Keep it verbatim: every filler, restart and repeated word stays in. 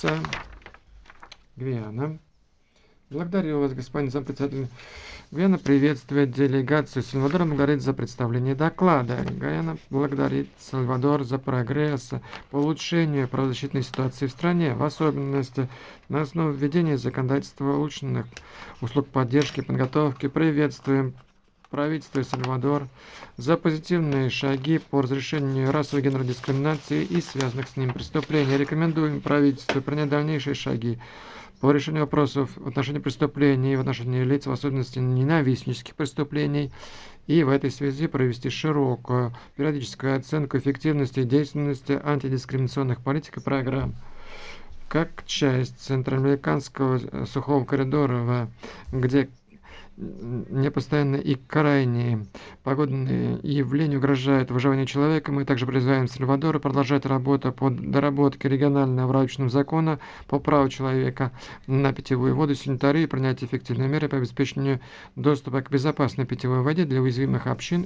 лица. Гвиана. Благодарю вас, господин зампредседатель. Гвиана приветствует делегацию Сальвадора, благодарит за представление доклада. Гвиана благодарит Сальвадор за прогресс по улучшению правозащитной ситуации в стране, в особенности на основе введения законодательства улучшенных услуг поддержки и подготовки. Приветствуем правительство Сальвадор за позитивные шаги по разрешению расовой и гендерной дискриминации и связанных с ним преступлений. Рекомендуем правительству принять дальнейшие шаги по решению вопросов в отношении преступлений, в отношении лиц, в особенности ненавистнических преступлений, и в этой связи провести широкую периодическую оценку эффективности и действенности антидискриминационных политик и программ. Как часть Центральноамериканского сухого коридора, где непостоянные и крайние погодные явления угрожают выживанию человека, мы также призываем Сальвадора продолжать работу по доработке регионального враучного закона по праву человека на питьевую воду, санитарию и принять эффективные меры по обеспечению доступа к безопасной питьевой воде для уязвимых общин